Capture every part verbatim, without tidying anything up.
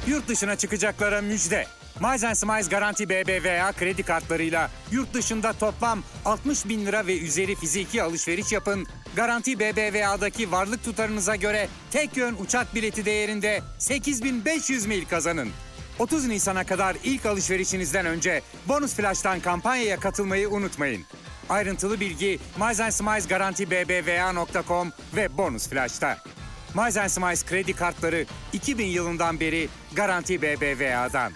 Yurt dışına çıkacaklara müjde. Miles and Smiles Garanti B B V A kredi kartlarıyla yurt dışında toplam altmış bin lira ve üzeri fiziki alışveriş yapın. Garanti B B V A'daki varlık tutarınıza göre tek yön uçak bileti değerinde sekiz bin beş yüz mil kazanın. otuz Nisan'a kadar ilk alışverişinizden önce Bonus Flash'tan kampanyaya katılmayı unutmayın. Ayrıntılı bilgi Miles and Smiles Garanti B B V A nokta com ve Bonus Flash'ta. Miles and Smiles kredi kartları iki bin yılından beri Garanti B B V A'dan.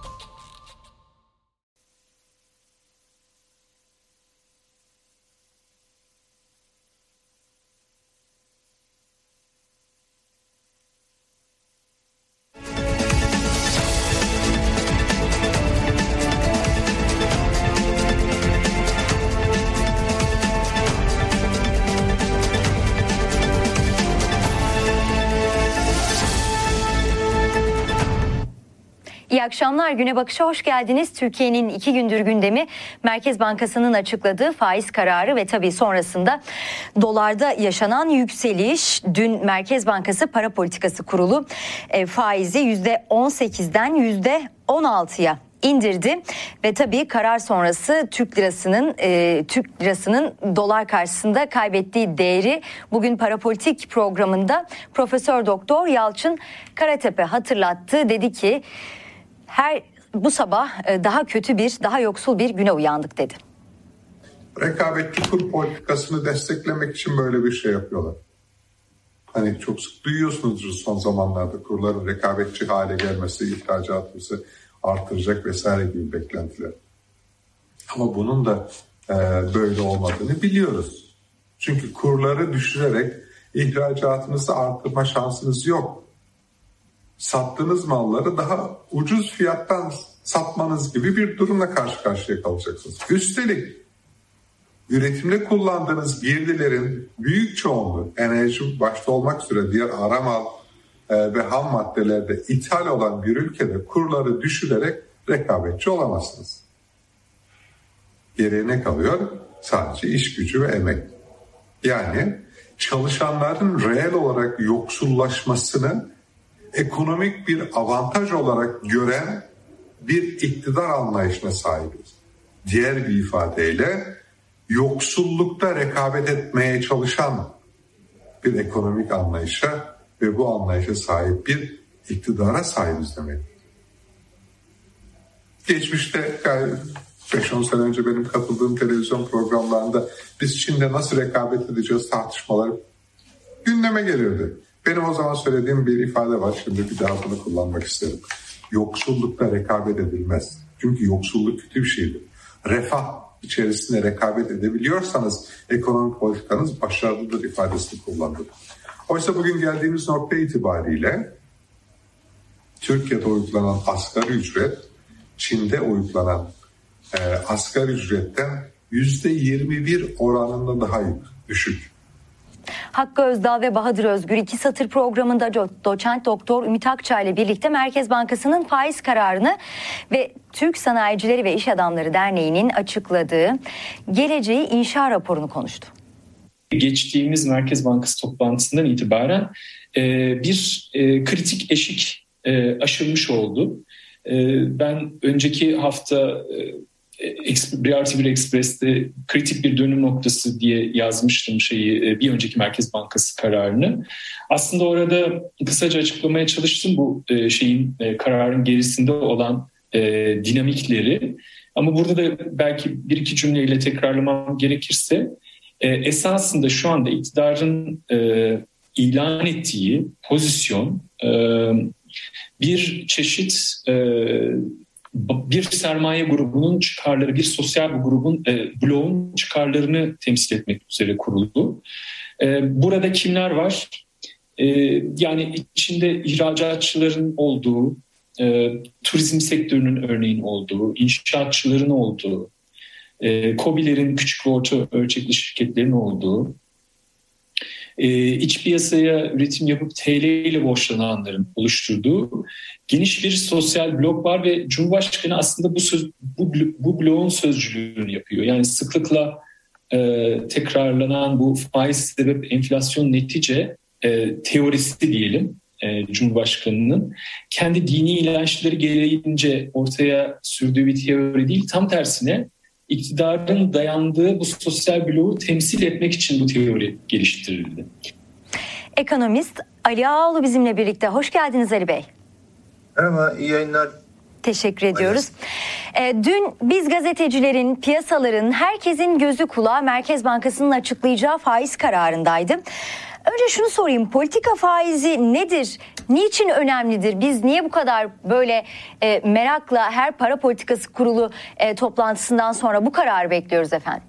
İyi akşamlar. Güne Bakış'a hoş geldiniz. Türkiye'nin iki gündür gündemi Merkez Bankası'nın açıkladığı faiz kararı ve tabii sonrasında dolarda yaşanan yükseliş. Dün Merkez Bankası Para Politikası Kurulu e, faizi yüzde on sekizden yüzde on altıya indirdi ve tabii karar sonrası Türk lirasının e, Türk lirasının dolar karşısında kaybettiği değeri bugün Parapolitik programında Profesör Doktor Yalçın Karatepe hatırlattı. Dedi ki her bu sabah daha kötü bir, daha yoksul bir güne uyandık dedi. Rekabetçi kur politikasını desteklemek için böyle bir şey yapıyorlar. Hani çok sık duyuyorsunuzdur son zamanlarda kurların rekabetçi hale gelmesi, ihracatımızı artıracak vesaire gibi beklentiler. Ama bunun da e, böyle olmadığını biliyoruz. Çünkü kurları düşürerek ihracatınızı artırma şansınız yok. Sattığınız malları daha ucuz fiyattan satmanız gibi bir durumla karşı karşıya kalacaksınız. Üstelik üretimde kullandığınız girdilerin büyük çoğunluğu enerji başta olmak üzere diğer ara mal e, ve ham maddelerde ithal olan bir ülkede kurları düşürerek rekabetçi olamazsınız. Geriye ne kalıyor? Sadece iş gücü ve emek. Yani çalışanların reel olarak yoksullaşmasını ekonomik bir avantaj olarak gören bir iktidar anlayışına sahibiz. Diğer bir ifadeyle yoksullukta rekabet etmeye çalışan bir ekonomik anlayışa ve bu anlayışa sahip bir iktidara sahibiz demek. Geçmişte beş on sene önce benim katıldığım televizyon programlarında biz Çin'de nasıl rekabet edeceğiz tartışmaları gündeme gelirdi. Benim o zaman söylediğim bir ifade var. Şimdi bir daha bunu kullanmak isterim. Yoksullukla rekabet edilmez. Çünkü yoksulluk kötü bir şeydir. Refah içerisinde rekabet edebiliyorsanız ekonomik politikanız başarılıdır ifadesini kullandım. Oysa bugün geldiğimiz nokta itibariyle Türkiye'de uygulanan asgari ücret Çin'de uygulanan e, asgari ücretten yüzde yirmi bir oranında daha düşük. Hakkı Özdağ ve Bahadır Özgür iki satır programında do- doçent doktor Ümit Akçay ile birlikte Merkez Bankası'nın faiz kararını ve Türk Sanayicileri ve İş Adamları Derneği'nin açıkladığı geleceği inşa raporunu konuştu. Geçtiğimiz Merkez Bankası toplantısından itibaren e, bir e, kritik eşik e, aşılmış oldu. E, ben önceki hafta e, bir artı bir Express'te kritik bir dönüm noktası diye yazmıştım şeyi, bir önceki Merkez Bankası kararını. Aslında orada kısaca açıklamaya çalıştım bu şeyin, kararın gerisinde olan dinamikleri. Ama burada da belki bir iki cümleyle tekrarlamam gerekirse esasında şu anda iktidarın ilan ettiği pozisyon bir çeşit bir sermaye grubunun çıkarları, bir sosyal bir grubun, e, bloğun çıkarlarını temsil etmek üzere kuruldu. E, burada kimler var? E, yani içinde ihracatçıların olduğu, e, turizm sektörünün örneğin olduğu, inşaatçıların olduğu, e, KOBİ'lerin, küçük ve orta ölçekli şirketlerin olduğu, e, iç piyasaya üretim yapıp T L ile borçlananların oluşturduğu geniş bir sosyal blok var ve Cumhurbaşkanı aslında bu söz, bu, bu bloğun sözcülüğünü yapıyor. Yani sıklıkla e, tekrarlanan bu faiz sebep enflasyon netice e, teorisi diyelim. e, Cumhurbaşkanı'nın kendi dini inançları gereğince ortaya sürdüğü bir teori değil. Tam tersine iktidarın dayandığı bu sosyal bloğu temsil etmek için bu teori geliştirildi. Ekonomist Ali Ağaoğlu bizimle birlikte. Hoş geldiniz Ali Bey. Merhaba, iyi yayınlar. Teşekkür ediyoruz. E, dün biz gazetecilerin, piyasaların, herkesin gözü kulağı Merkez Bankası'nın açıklayacağı faiz kararındaydı. Önce şunu sorayım, politika faizi nedir? Niçin önemlidir? Biz niye bu kadar böyle e, merakla her para politikası kurulu e, toplantısından sonra bu kararı bekliyoruz efendim?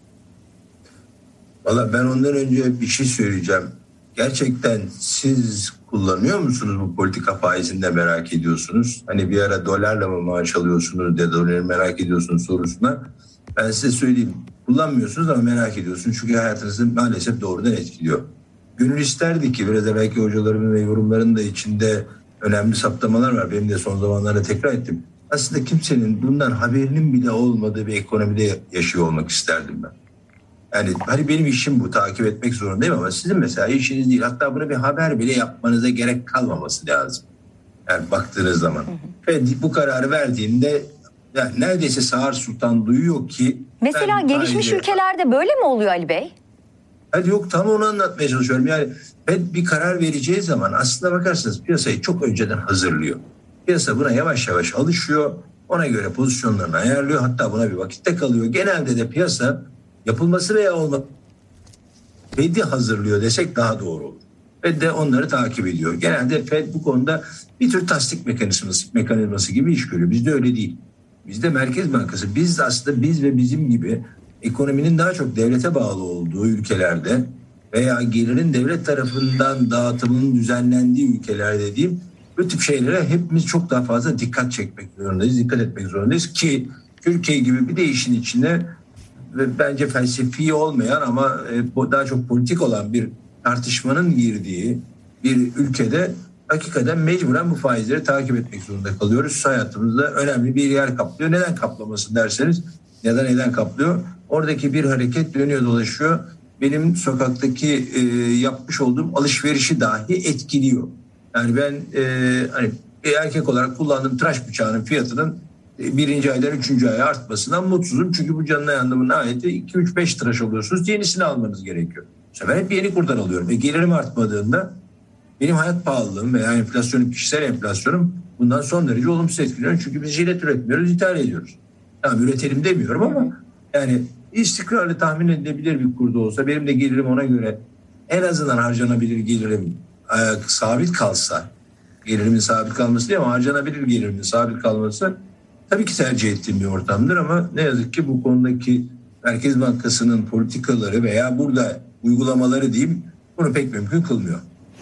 Valla ben ondan önce bir şey söyleyeceğim. Gerçekten siz kullanıyor musunuz bu politika faizinde merak ediyorsunuz? Hani bir ara dolarla mı maaş alıyorsunuz de doları merak ediyorsunuz sorusuna. Ben size söyleyeyim, kullanmıyorsunuz ama merak ediyorsunuz. Çünkü hayatınızı maalesef doğrudan etkiliyor. Gönül isterdi ki biraz belki hocalarımın ve yorumların da içinde önemli saptamalar var. Benim de son zamanlarda tekrar ettim. Aslında kimsenin bundan haberinin bile olmadığı bir ekonomide yaşıyor olmak isterdim ben. Yani hani benim işim bu, takip etmek zorundayım ama sizin mesela işiniz değil. Hatta bunu bir haber bile yapmanıza gerek kalmaması lazım. Yani baktığınız zaman. Ve bu kararı verdiğinde yani neredeyse Sağır Sultan duyuyor ki... Mesela gelişmiş ayrıca... ülkelerde böyle mi oluyor Ali Bey? Hadi yok, tam onu anlatmaya çalışıyorum. Yani ben bir karar vereceği zaman aslında bakarsanız piyasayı çok önceden hazırlıyor. Piyasa buna yavaş yavaş alışıyor. Ona göre pozisyonlarını ayarlıyor. Hatta buna bir vakitte kalıyor. Genelde de piyasa yapılması veya olması Fed'i hazırlıyor desek daha doğru olur. Fed de onları takip ediyor. Genelde Fed bu konuda bir tür tasdik mekanizması, mekanizması gibi iş görüyor. Bizde öyle değil. Bizde Merkez Bankası, biz aslında biz ve bizim gibi ekonominin daha çok devlete bağlı olduğu ülkelerde veya gelirin devlet tarafından dağıtımının düzenlendiği ülkelerde diyeyim, bu tip şeylere hepimiz çok daha fazla dikkat çekmek zorundayız, dikkat etmek zorundayız ki Türkiye gibi bir de işin içine ve bence felsefi olmayan ama daha çok politik olan bir tartışmanın girdiği bir ülkede hakikaten mecburen bu faizleri takip etmek zorunda kalıyoruz. Hayatımızda önemli bir yer kaplıyor. Neden kaplaması derseniz ya da neden kaplıyor? Oradaki bir hareket dönüyor dolaşıyor. Benim sokaktaki e, yapmış olduğum alışverişi dahi etkiliyor. Yani ben e, hani bir erkek olarak kullandığım tıraş bıçağının fiyatının birinci aydan üçüncü aya artmasından mutsuzum. Çünkü bu canına yandığımın ayeti iki üç beş tıraş alıyorsunuz. Yenisini almanız gerekiyor. Ben hep yeni kurdan alıyorum. Ve gelirim artmadığında benim hayat pahalılığım veya enflasyonum, kişisel enflasyonum bundan son derece olumsuz etkiliyor. Çünkü biz jilet üretmiyoruz, ithal ediyoruz. Tamam, üretelim demiyorum ama yani istikrarlı tahmin edilebilir bir kurda olsa benim de gelirim ona göre en azından harcanabilir gelirim e, sabit kalsa, gelirimin sabit kalması değil ama harcanabilir gelirimin sabit kalması tabii ki tercih ettiğim bir ortamdır ama ne yazık ki bu konudaki Merkez Bankası'nın politikaları veya burada uygulamaları diyeyim bunu pek mümkün kılmıyor.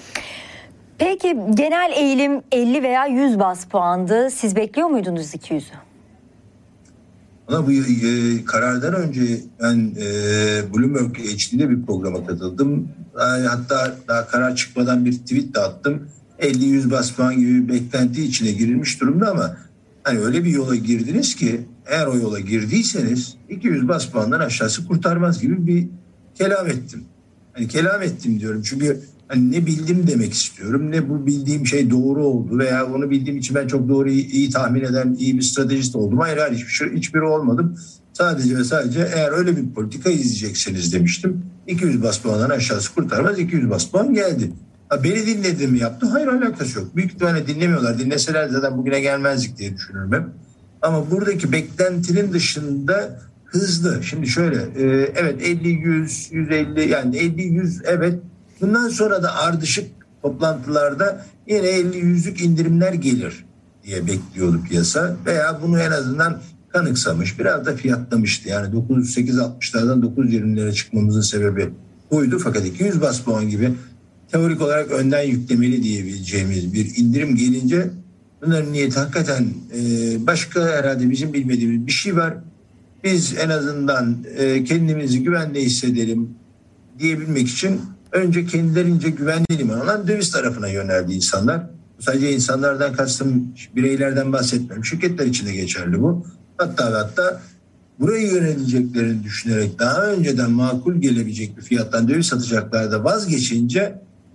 Peki genel eğilim elli veya yüz baz puandı. Siz bekliyor muydunuz iki yüzü? Ama bu e, karardan önce ben e, Bloomberg H D'de bir programa katıldım. Yani hatta daha karar çıkmadan bir tweet de attım. elli yüz baz puan gibi bir beklenti içine girilmiş durumda ama hani öyle bir yola girdiniz ki eğer o yola girdiyseniz iki yüz baz puandan aşağısı kurtarmaz gibi bir kelam ettim. Hani kelam ettim diyorum çünkü hani ne bildim demek istiyorum ne bu bildiğim şey doğru oldu veya onu bildiğim için ben çok doğru iyi, iyi tahmin eden iyi bir stratejist oldum. Hayır hayır hiçbir şey, hiçbiri olmadım. Sadece ve sadece eğer öyle bir politika izleyecekseniz demiştim. iki yüz baz puandan aşağısı kurtarmaz, iki yüz baz puan geldi. Ha, beni dinledi mi yaptı? Hayır, alakası yok. Büyük ihtimalle dinlemiyorlar. Dinleseler zaten bugüne gelmezdik diye düşünürüm hep. Ama buradaki beklentinin dışında hızlı. Şimdi şöyle e, evet elli yüz yüz elli yani elli yüz evet. Bundan sonra da ardışık toplantılarda yine elli yüzlük indirimler gelir diye bekliyordu piyasa. Veya bunu en azından kanıksamış, biraz da fiyatlamıştı. Yani dokuz yüz sekiz altmışlardan dokuz yüz yirmilere çıkmamızın sebebi buydu. Fakat iki yüz baz puan gibi teorik olarak önden yüklemeli diyebileceğimiz bir indirim gelince bunların niyeti hakikaten başka herhalde bizim bilmediğimiz bir şey var. Biz en azından kendimizi güvende hissedelim diyebilmek için önce kendilerince güvenli liman olan döviz tarafına yöneldi insanlar. Sadece insanlardan kastım bireylerden bahsetmiyorum. Şirketler için de geçerli bu. Hatta ve hatta buraya yöneleceklerini düşünerek daha önceden makul gelebilecek bir fiyattan döviz satacaklar da vazgeçince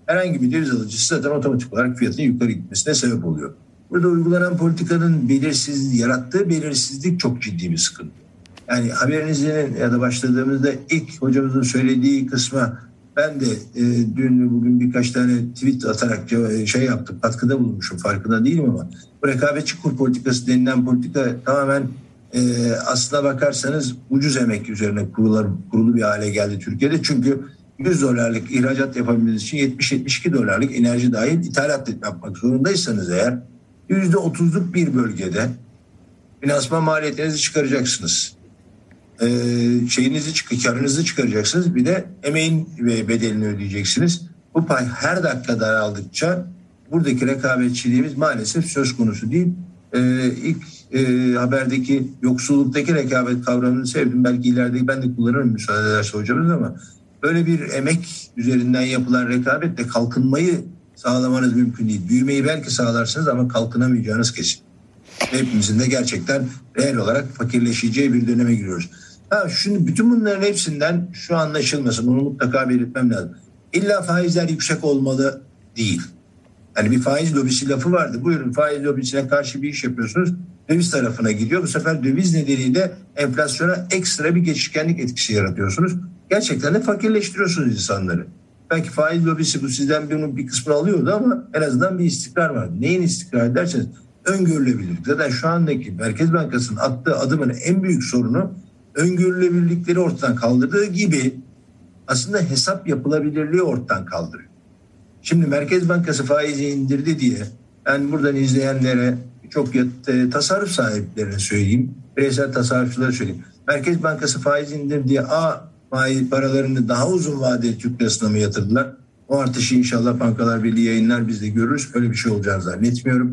herhangi bir döviz alıcısı zaten otomatik olarak fiyatın yukarı gitmesine sebep oluyor. Burada uygulanan politikanın belirsiz, yarattığı belirsizlik çok ciddi bir sıkıntı. Yani haberinizin ya da başladığımızda ilk hocamızın söylediği kısma ben de e, dün bugün birkaç tane tweet atarak şey yaptım, katkıda bulunmuşum, farkında değilim ama bu rekabetçi kur politikası denilen politika tamamen e, aslına bakarsanız ucuz emek üzerine kurular, kurulu bir hale geldi Türkiye'de. Çünkü yüz dolarlık ihracat yapabilmeniz için yetmiş yetmiş iki dolarlık enerji dahil ithalat yapmak zorundaysanız eğer yüzde otuzluk bir bölgede finansman maliyetlerinizi çıkaracaksınız. Ee, şeyinizi çık- karınızı çıkaracaksınız. Bir de emeğin bedelini ödeyeceksiniz. Bu pay her dakika daraldıkça buradaki rekabetçiliğimiz maalesef söz konusu değil. Ee, ilk e, haberdeki yoksulluktaki rekabet kavramını sevdim. Belki ileride ben de kullanırım müsaade ederse hocamız ama böyle bir emek üzerinden yapılan rekabetle kalkınmayı sağlamanız mümkün değil. Büyümeyi belki sağlarsınız ama kalkınamayacağınız kesin. Hepimizin de gerçekten reel olarak fakirleşeceği bir döneme giriyoruz. Ha, şimdi bütün bunların hepsinden şu anlaşılmasın, bunu mutlaka belirtmem lazım. İlla faizler yüksek olmalı değil. Yani bir faiz lobisi lafı vardı. Buyurun, faiz lobisine karşı bir iş yapıyorsunuz. Döviz tarafına gidiyor. Bu sefer döviz nedeniyle enflasyona ekstra bir geçişkenlik etkisi yaratıyorsunuz. Gerçekten de fakirleştiriyorsunuz insanları. Belki faiz lobisi bu sizden bunun bir kısmını alıyordu ama en azından bir istikrar vardı. Neyin istikrar derseniz öngörülebilirlik. Zaten şu andaki Merkez Bankası'nın attığı adımın en büyük sorunu öngörülebilirlikleri ortadan kaldırdığı gibi aslında hesap yapılabilirliği ortadan kaldırıyor. Şimdi Merkez Bankası faizi indirdi diye ben buradan izleyenlere çok tasarruf sahiplerine söyleyeyim, bireysel tasarrufçulara söyleyeyim. Merkez Bankası faiz indirdi diye A faiz paralarını daha uzun vadeli Türk lirasına mı yatırdılar? O artışı inşallah Bankalar Birliği yayınlar, biz de görürüz. Öyle bir şey olacağını zannetmiyorum.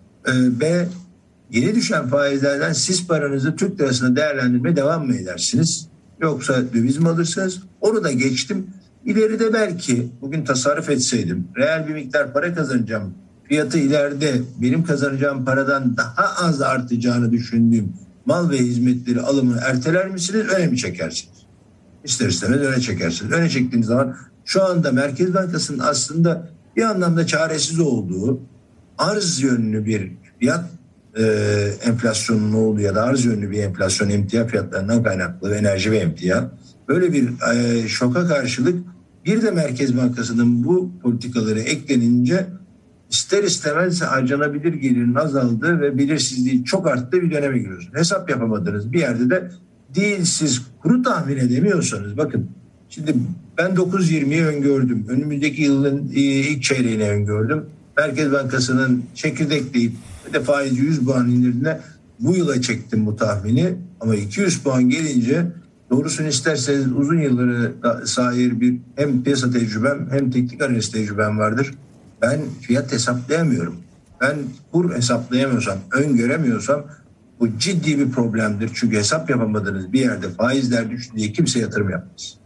Ee, B yeni düşen faizlerden siz paranızı Türk lirasına değerlendirmeye devam mı edersiniz? Yoksa döviz mi alırsınız? Onu da geçtim. İleride belki bugün tasarruf etseydim, reel bir miktar para kazanacağım, fiyatı ileride benim kazanacağım paradan daha az artacağını düşündüğüm mal ve hizmetleri alımını erteler misiniz, öne mi çekersiniz? İster istemez öne çekersiniz. Öne çektiğiniz zaman şu anda Merkez Bankası'nın aslında bir anlamda çaresiz olduğu, arz yönlü bir fiyat e, enflasyonunun olduğu ya da arz yönlü bir enflasyon, emtia fiyatlarından kaynaklı enerji ve emtia, böyle bir e, şoka karşılık bir de Merkez Bankası'nın bu politikaları eklenince ister istemez harcanabilir gelirin azaldığı ve belirsizliği çok arttığı bir döneme giriyorsunuz. Hesap yapamadınız bir yerde de değil, siz kuru tahmin edemiyorsanız, bakın şimdi ben dokuz yirmiyi öngördüm. Önümüzdeki yılın ilk çeyreğini öngördüm. Merkez Bankası'nın çekirdekleyip bir de faizi yüz puan indirdiğinde bu yıla çektim bu tahmini. Ama iki yüz puan gelince doğrusunu isterseniz uzun yılları sahip bir hem piyasa tecrübem hem teknik analiz tecrübem vardır. Ben fiyat hesaplayamıyorum. Ben kur hesaplayamıyorsam, öngöremiyorsam bu ciddi bir problemdir. Çünkü hesap yapamadığınız bir yerde faizler düştü diye kimse yatırım yapmaz.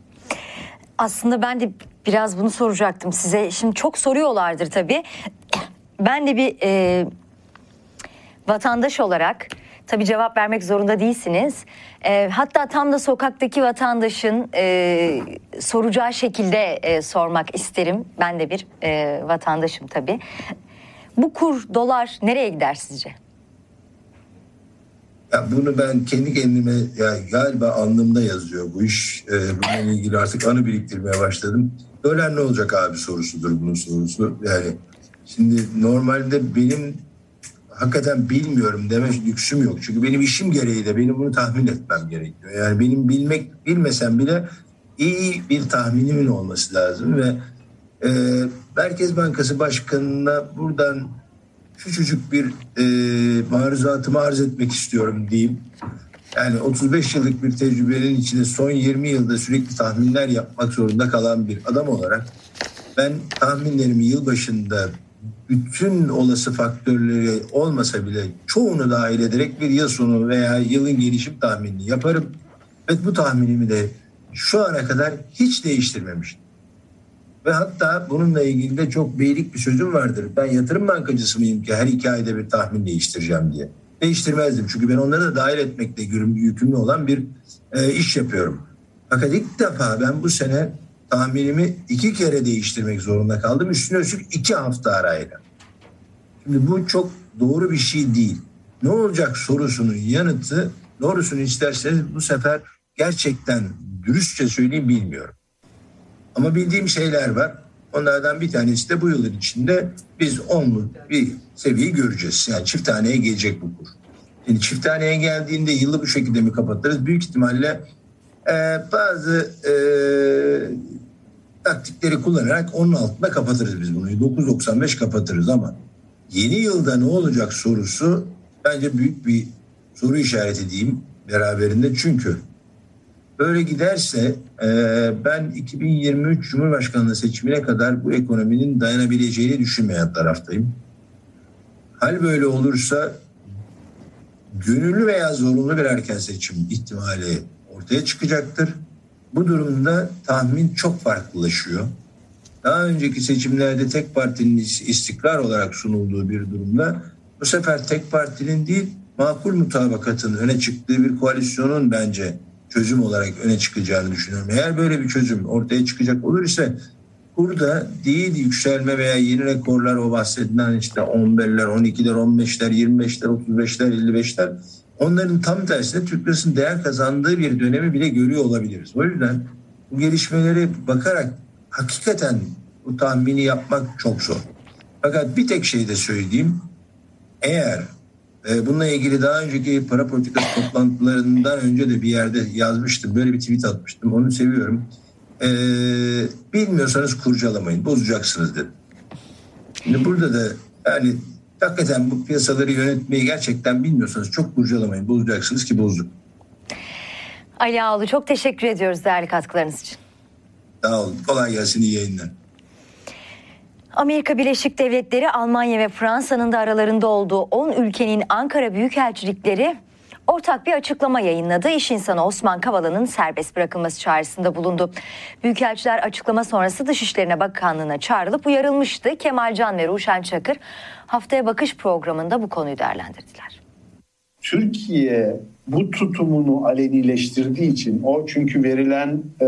Aslında ben de biraz bunu soracaktım size. Şimdi çok soruyorlardır tabii. Ben de bir e, vatandaş olarak tabii cevap vermek zorunda değilsiniz. E, hatta tam da sokaktaki vatandaşın e, soracağı şekilde e, sormak isterim. Ben de bir e, vatandaşım tabii. Bu kur, dolar nereye gider sizce? Ya bunu ben kendi kendime ya galiba alnımda yazıyor bu iş. Ee, bununla ilgili artık anı biriktirmeye başladım. Dolar ne olacak abi sorusudur bunun sorusu. Yani şimdi normalde benim hakikaten bilmiyorum deme lüksüm yok. Çünkü benim işim gereği de benim bunu tahmin etmem gerekiyor. Yani benim bilmek bilmesem bile iyi bir tahminimin olması lazım ve e, Merkez Bankası Başkanı'na buradan küçücük bir e, maruzatımı arz etmek istiyorum diyeyim. Yani otuz beş yıllık bir tecrübenin içinde son yirmi yılda sürekli tahminler yapmak zorunda kalan bir adam olarak ben tahminlerimi yılbaşında bütün olası faktörleri olmasa bile çoğunu dahil ederek bir yıl sonu veya yılın gelişim tahminini yaparım. Ve bu tahminimi de şu ana kadar hiç değiştirmemiştim. Ve hatta bununla ilgili de çok beylik bir sözüm vardır. Ben yatırım bankacısı mıyım ki her iki ayda bir tahmin değiştireceğim diye. Değiştirmezdim. Çünkü ben onları da dahil etmekle yükümlü olan bir e, iş yapıyorum. Fakat ilk defa ben bu sene tahminimi iki kere değiştirmek zorunda kaldım. Üstüne üstlük iki hafta arayla. Şimdi bu çok doğru bir şey değil. Ne olacak sorusunun yanıtı, doğrusunu isterseniz bu sefer gerçekten dürüstçe söyleyeyim bilmiyorum. Ama bildiğim şeyler var. Onlardan bir tanesi de bu yılın içinde biz onlu bir seviyeyi göreceğiz. Yani çift taneye gelecek bu kur. Şimdi çift taneye geldiğinde yılı bu şekilde mi kapatırız? Büyük ihtimalle e, bazı e, taktikleri kullanarak onun altında kapatırız biz bunu. dokuz doksan beş kapatırız ama yeni yılda ne olacak sorusu bence büyük bir soru işareti diyeyim beraberinde. Çünkü böyle giderse e, ben iki bin yirmi üç Cumhurbaşkanlığı seçimine kadar bu ekonominin dayanabileceğini düşünmeyen taraftayım. Hal böyle olursa gönüllü veya zorunlu bir erken seçim ihtimali ortaya çıkacaktır. Bu durumda tahmin çok farklılaşıyor. Daha önceki seçimlerde tek partinin istikrar olarak sunulduğu bir durumda bu sefer tek partinin değil makul mutabakatın öne çıktığı bir koalisyonun bence çözüm olarak öne çıkacağını düşünüyorum. Eğer böyle bir çözüm ortaya çıkacak olur ise burada değil yükselme veya yeni rekorlar o bahsedilen işte on birler, on ikiler, on beşler, yirmi beşler, otuz beşler, elli beşler onların tam tersine Türk lirasının değer kazandığı bir dönemi bile görüyor olabiliriz. O yüzden bu gelişmeleri bakarak hakikaten bu tahmini yapmak çok zor. Fakat bir tek şey de söyleyeyim. Eğer e, bununla ilgili daha önceki para politikası toplantılarından önce de bir yerde yazmıştım. Böyle bir tweet atmıştım. Onu seviyorum. E, bilmiyorsanız kurcalamayın. Bozacaksınız dedim. Şimdi burada da yani hakikaten bu piyasaları yönetmeyi gerçekten bilmiyorsanız çok kurcalamayın. Bozacaksınız ki bozduk. Ali Ağaoğlu çok teşekkür ediyoruz değerli katkılarınız için. Sağ olun. Kolay gelsin. İyi yayınlar. Amerika Birleşik Devletleri, Almanya ve Fransa'nın da aralarında olduğu on ülkenin Ankara Büyükelçilikleri ortak bir açıklama yayınladı. İş insanı Osman Kavala'nın serbest bırakılması çağrısında bulundu. Büyükelçiler açıklama sonrası Dışişleri Bakanlığı'na çağrılıp uyarılmıştı. Kemal Can ve Ruşen Çakır Haftaya Bakış programında bu konuyu değerlendirdiler. Türkiye bu tutumunu alenileştirdiği için o çünkü verilen e,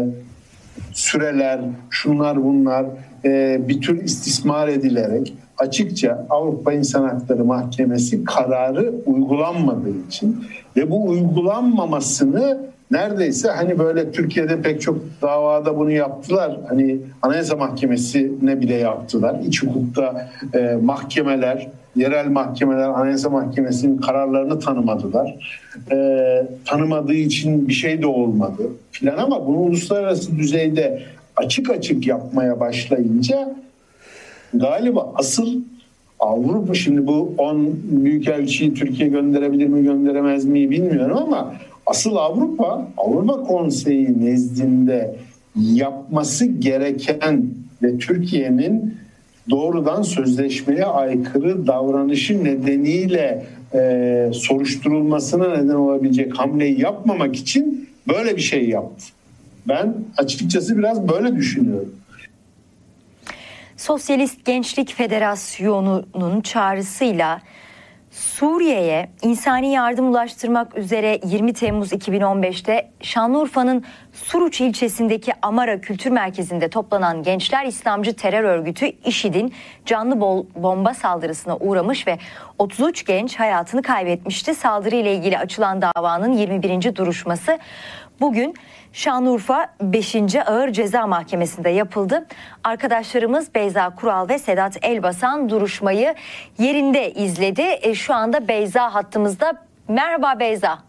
süreler, şunlar bunlar e, bir tür istismar edilerek açıkça Avrupa İnsan Hakları Mahkemesi kararı uygulanmadığı için ve bu uygulanmamasını neredeyse hani böyle Türkiye'de pek çok davada bunu yaptılar. Hani Anayasa Mahkemesi'ne bile yaptılar. İç hukukta e, mahkemeler, yerel mahkemeler Anayasa Mahkemesi'nin kararlarını tanımadılar. E, tanımadığı için bir şey de olmadı filan ama bunu uluslararası düzeyde açık açık yapmaya başlayınca galiba asıl Avrupa şimdi bu on büyükelçiyi Türkiye gönderebilir mi gönderemez mi bilmiyorum ama asıl Avrupa Avrupa Konseyi nezdinde yapması gereken ve Türkiye'nin doğrudan sözleşmeye aykırı davranışı nedeniyle e, soruşturulmasına neden olabilecek hamleyi yapmamak için böyle bir şey yaptı. Ben açıkçası biraz böyle düşünüyorum. Sosyalist Gençlik Federasyonu'nun çağrısıyla Suriye'ye insani yardım ulaştırmak üzere yirmi Temmuz iki bin on beşte Şanlıurfa'nın Suruç ilçesindeki Amara Kültür Merkezi'nde toplanan gençler İslamcı terör örgütü IŞİD'in canlı bomba saldırısına uğramış ve otuz üç genç hayatını kaybetmişti. Saldırıyla ilgili açılan davanın yirmi birinci duruşması bugün Şanlıurfa beşinci Ağır Ceza Mahkemesi'nde yapıldı. Arkadaşlarımız Beyza Kural ve Sedat Elbasan duruşmayı yerinde izledi. E, şu anda Beyza hattımızda. Merhaba Beyza.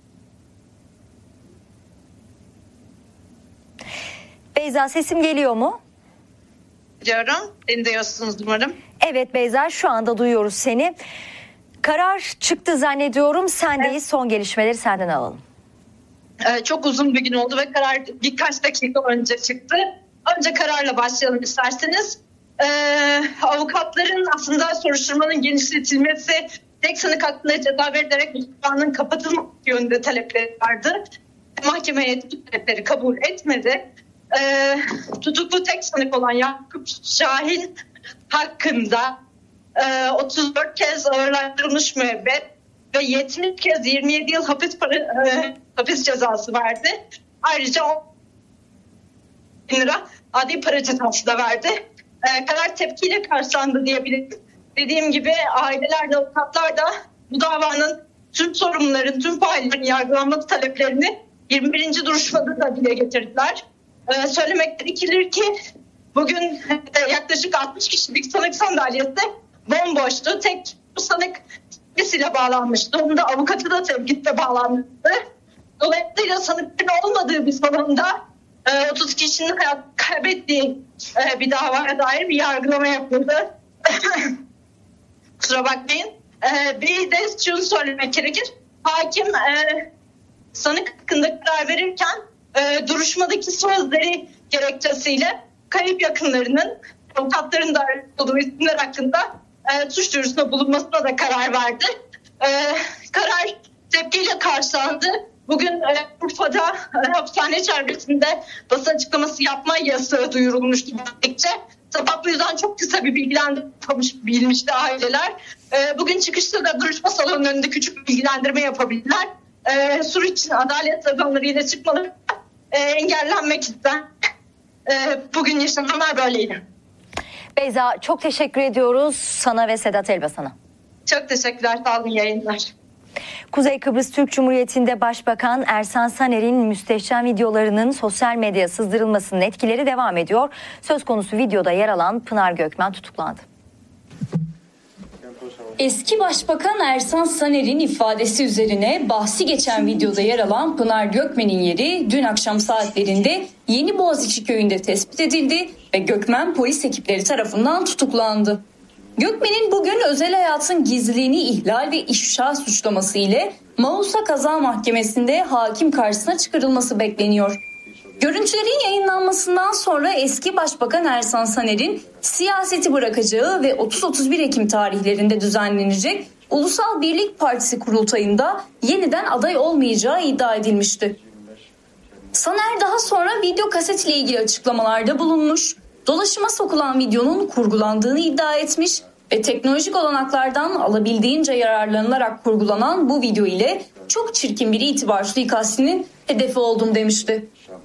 Beyza sesim geliyor mu? Diyorum. Beni duyuyorsunuz umarım. Evet Beyza şu anda duyuyoruz seni. Karar çıktı zannediyorum. Sendeyiz. Evet. Son gelişmeleri senden alalım. Ee, çok uzun bir gün oldu ve karar birkaç dakika önce çıktı. Önce kararla başlayalım isterseniz. Ee, avukatların aslında soruşturmanın genişletilmesi, tek sanık hakkında ceza verilerek tutuklanmanın kapatılması yönünde talepleri vardı. Mahkemeye talepleri kabul etmedi. Ee, tutuklu tek sanık olan Yakup Şahin hakkında e, otuz dört kez ağırlaştırılmış müebbet ve yetmiş kez yirmi yedi yıl hapis para, e, hapis cezası verdi. Ayrıca bin lira adli para cezası da verdi. Ee, karar tepkiyle karşılandı diyebiliriz. Dediğim gibi aileler de avukatlar da bu davanın tüm sorumluların, tüm faillerin yargılanması taleplerini yirmi birinci duruşmada da dile getirdiler. Ee, söylemek gerekir ki bugün yaklaşık altmış kişilik sanık sandalyesi bomboştu. Tek sanık tepkisiyle bağlanmıştı. Onun da avukatı da tepkisiyle bağlanmıştı. Dolayısıyla sanıkların olmadığı bir salonda otuz kişinin hayat kaybettiği bir davaya dair bir yargılama yapıldı. Kusura bakmayın. Bir de şunu söylemek gerekir. Hakim sanık hakkında karar verirken duruşmadaki sözleri gerekçesiyle kayıp yakınlarının avukatların da olduğu isimler hakkında suç duyurusunda bulunmasına da karar verdi. Karar tepkiyle karşılandı. Bugün Urfa'da e, hapishane çevresinde basın açıklaması yapma yasağı duyurulmuştu. Sabah bu yüzden çok kısa bir bilgilendirme yapabilmişti aileler. E, bugün çıkışta da duruşma salonunun önünde küçük bir bilgilendirme yapabildiler. E, Suriç adalet tabanlarıyla çıkmaları e, engellenmek isteyen e, bugün yaşananlar böyleydi. Beyza, çok teşekkür ediyoruz sana ve Sedat Elbasan'a. Çok teşekkürler, sağ olun, yayınlar. Kuzey Kıbrıs Türk Cumhuriyeti'nde Başbakan Ersan Saner'in müstehcen videolarının sosyal medyaya sızdırılmasının etkileri devam ediyor. Söz konusu videoda yer alan Pınar Gökmen tutuklandı. Eski Başbakan Ersan Saner'in ifadesi üzerine bahsi geçen videoda yer alan Pınar Gökmen'in yeri dün akşam saatlerinde Yeni Boğaziçi köyünde tespit edildi ve Gökmen polis ekipleri tarafından tutuklandı. Gökmen'in bugün özel hayatın gizliliğini ihlal ve ifşa suçlaması ile Manisa Kaza Mahkemesi'nde hakim karşısına çıkarılması bekleniyor. Görüntülerin yayınlanmasından sonra eski Başbakan Ersan Saner'in siyaseti bırakacağı ve otuz otuz bir Ekim tarihlerinde düzenlenecek Ulusal Birlik Partisi kurultayında yeniden aday olmayacağı iddia edilmişti. Saner daha sonra video kaset ile ilgili açıklamalarda bulunmuş, dolaşıma sokulan videonun kurgulandığını iddia etmiş ve teknolojik olanaklardan alabildiğince yararlanılarak kurgulanan bu video ile çok çirkin bir itibar suikastinin hedefi oldum demişti.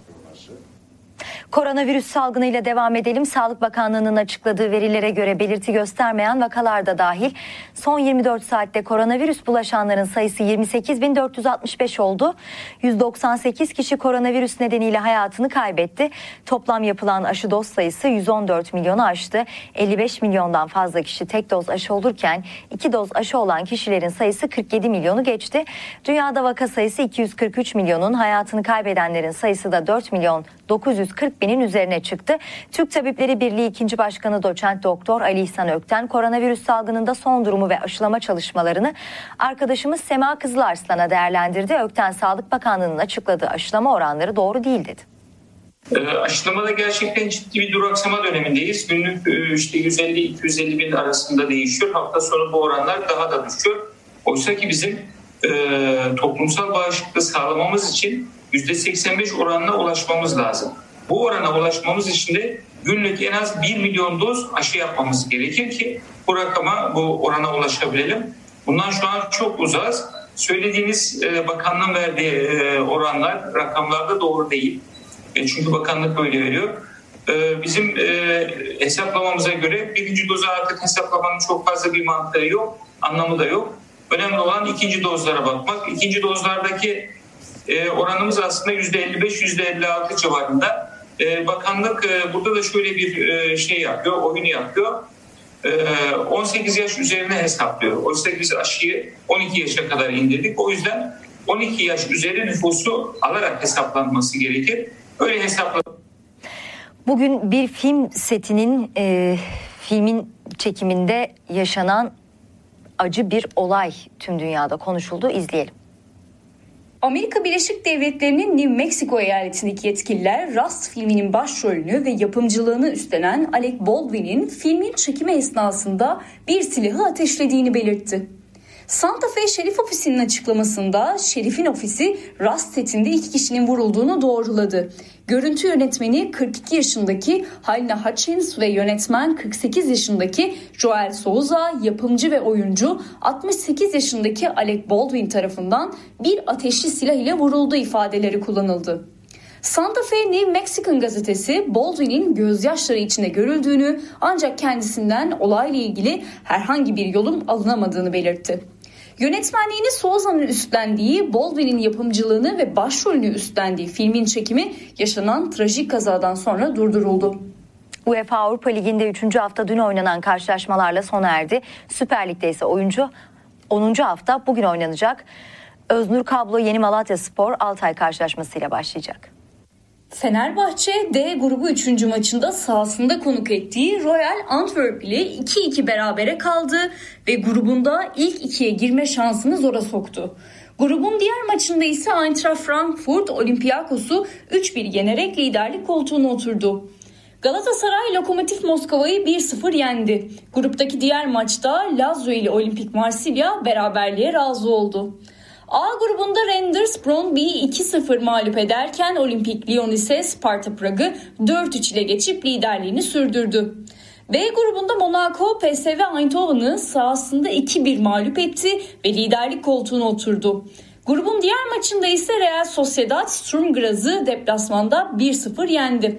Koronavirüs salgınıyla devam edelim. Sağlık Bakanlığı'nın açıkladığı verilere göre belirti göstermeyen vakalar da dahil son yirmi dört saatte koronavirüs bulaşanların sayısı yirmi sekiz bin dört yüz altmış beş oldu. yüz doksan sekiz kişi koronavirüs nedeniyle hayatını kaybetti. Toplam yapılan aşı doz sayısı yüz on dört milyonu aştı. elli beş milyondan fazla kişi tek doz aşı olurken iki doz aşı olan kişilerin sayısı kırk yedi milyonu geçti. Dünyada vaka sayısı iki yüz kırk üç milyonun, hayatını kaybedenlerin sayısı da dört milyon dokuz yüz kırk binin üzerine çıktı. Türk Tabipleri Birliği ikinci Başkanı Doçent Doktor Ali İhsan Ökten koronavirüs salgınında son durumu ve aşılama çalışmalarını arkadaşımız Sema Kızılarslan'a değerlendirdi. Ökten, Sağlık Bakanlığı'nın açıkladığı aşılama oranları doğru değil dedi. E, aşılamada gerçekten ciddi bir duraksama dönemindeyiz. Günlük e, işte yüz elli iki yüz elli bin arasında değişiyor. Hafta sonu bu oranlar daha da düşüyor. Oysa ki bizim e, toplumsal bağışıklığı sağlamamız için yüzde seksen beş oranına ulaşmamız lazım. Bu orana ulaşmamız için de günlük en az bir milyon doz aşı yapmamız gerekir ki bu rakama, bu orana ulaşabilelim. Bundan şu an çok uzağız. Söylediğiniz e, bakanlığın verdiği e, oranlar, rakamlar da doğru değil. E, çünkü bakanlık böyle veriyor. E, bizim e, hesaplamamıza göre birinci dozu artık hesaplamanın çok fazla bir mantığı yok, anlamı da yok. Önemli olan ikinci dozlara bakmak. İkinci dozlardaki e, oranımız aslında yüzde elli beş yüzde elli altı civarında. E, bakanlık e, burada da şöyle bir e, şey yapıyor, oyunu yapıyor. E, on sekiz yaş üzerine hesaplıyor. Oysa biz aşıyı on iki yaşa kadar indirdik. O yüzden on iki yaş üzeri nüfusu alarak hesaplanması gerekir. Öyle hesapladık. Bugün bir film setinin e, filmin çekiminde yaşanan acı bir olay tüm dünyada konuşuldu. İzleyelim. Amerika Birleşik Devletleri'nin New Mexico eyaletindeki yetkililer Rust filminin başrolünü ve yapımcılığını üstlenen Alec Baldwin'in filmin çekimi esnasında bir silahı ateşlediğini belirtti. Santa Fe Şerif Ofisi'nin açıklamasında Şerif'in ofisi Rust setinde iki kişinin vurulduğunu doğruladı. Görüntü yönetmeni kırk iki yaşındaki Halina Hutchins ve yönetmen kırk sekiz yaşındaki Joel Souza, yapımcı ve oyuncu altmış sekiz yaşındaki Alec Baldwin tarafından bir ateşli silah ile vurulduğu ifadeleri kullanıldı. Santa Fe New Mexican gazetesi Baldwin'in gözyaşları içinde görüldüğünü ancak kendisinden olayla ilgili herhangi bir yolun alınamadığını belirtti. Yönetmenliğini Souza'nın üstlendiği, Baldwin'in yapımcılığını ve başrolünü üstlendiği filmin çekimi yaşanan trajik kazadan sonra durduruldu. UEFA Avrupa Ligi'nde üçüncü hafta dün oynanan karşılaşmalarla sona erdi. Süper Lig'de ise oyuncu onuncu hafta bugün oynanacak. Öznur Kablo Yeni Malatyaspor Altay karşılaşmasıyla başlayacak. Fenerbahçe D grubu üçüncü maçında sahasında konuk ettiği Royal Antwerp ile iki iki berabere kaldı ve grubunda ilk ikiye girme şansını zora soktu. Grubun diğer maçında ise Eintracht Frankfurt Olympiakos'u üç bir yenerek liderlik koltuğuna oturdu. Galatasaray Lokomotiv Moskova'yı bir sıfır yendi. Gruptaki diğer maçta Lazio ile Olimpik Marsilya beraberliğe razı oldu. A grubunda Rangers Brøndby'yi iki sıfır mağlup ederken Olimpik Lyon ise Sparta Prag'ı dört üç ile geçip liderliğini sürdürdü. B grubunda Monaco P S V Eindhoven'ı sahasında iki bir mağlup etti ve liderlik koltuğuna oturdu. Grubun diğer maçında ise Real Sociedad Sturm Graz'ı deplasmanda bir sıfır yendi.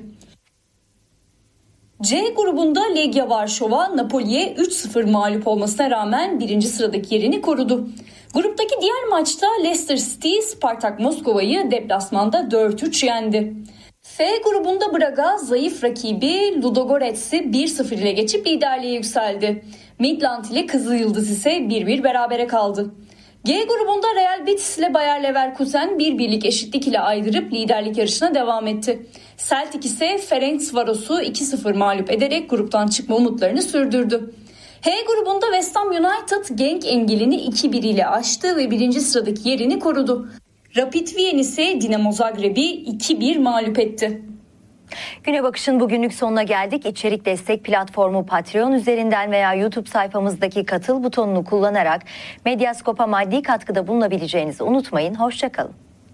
C grubunda Legia Varşova Napoli'ye üç sıfır mağlup olmasına rağmen birinci sıradaki yerini korudu. Gruptaki diğer maçta Leicester City Spartak Moskova'yı deplasmanda dört üç yendi. F grubunda Braga zayıf rakibi Ludogorets'i bir sıfır ile geçip liderliğe yükseldi. Midland ile Kızılyıldız ise bir bir berabere kaldı. G grubunda Real Betis ile Bayer Leverkusen bir birlik eşitlik ile ayrılıp liderlik yarışına devam etti. Celtic ise Ferencvaros'u iki sıfır mağlup ederek gruptan çıkma umutlarını sürdürdü. H grubunda West Ham United Genk engelini iki bir ile aştı ve birinci sıradaki yerini korudu. Rapid Wien ise Dinamo Zagreb'i iki bir mağlup etti. Güne Bakış'ın bugünlük sonuna geldik. İçerik destek platformu Patreon üzerinden veya YouTube sayfamızdaki katıl butonunu kullanarak Medyaskop'a maddi katkıda bulunabileceğinizi unutmayın. Hoşça kalın.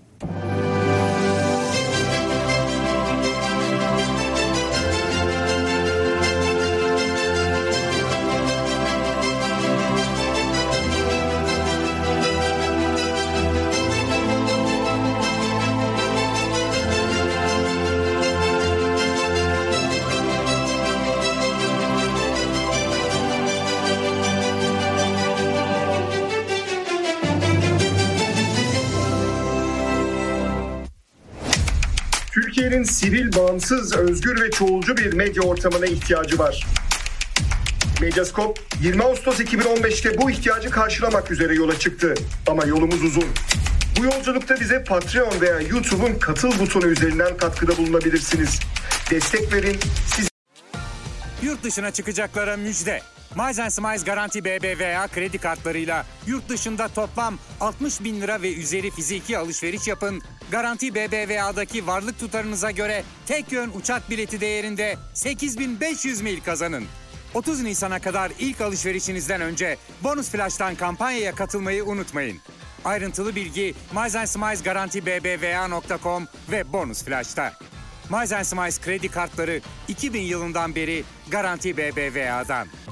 Türkiye'nin sivil, bağımsız, özgür ve çoğulcu bir medya ortamına ihtiyacı var. Medyaskop yirmi Ağustos iki bin on beşte bu ihtiyacı karşılamak üzere yola çıktı. Ama yolumuz uzun. Bu yolculukta bize Patreon veya YouTube'un katıl butonu üzerinden katkıda bulunabilirsiniz. Destek verin. Siz... Yurt dışına çıkacaklara müjde. Miles Smiles Garanti B B V A kredi kartlarıyla yurt dışında toplam altmış bin lira ve üzeri fiziki alışveriş yapın. Garanti B B V A'daki varlık tutarınıza göre tek yön uçak bileti değerinde sekiz bin beş yüz mil kazanın. otuz Nisan'a kadar ilk alışverişinizden önce Bonus Flash'tan kampanyaya katılmayı unutmayın. Ayrıntılı bilgi Miles Smiles Garanti B B V A nokta com ve Bonus Flash'ta. Miles Smiles kredi kartları iki bin yılından beri Garanti B B V A'dan.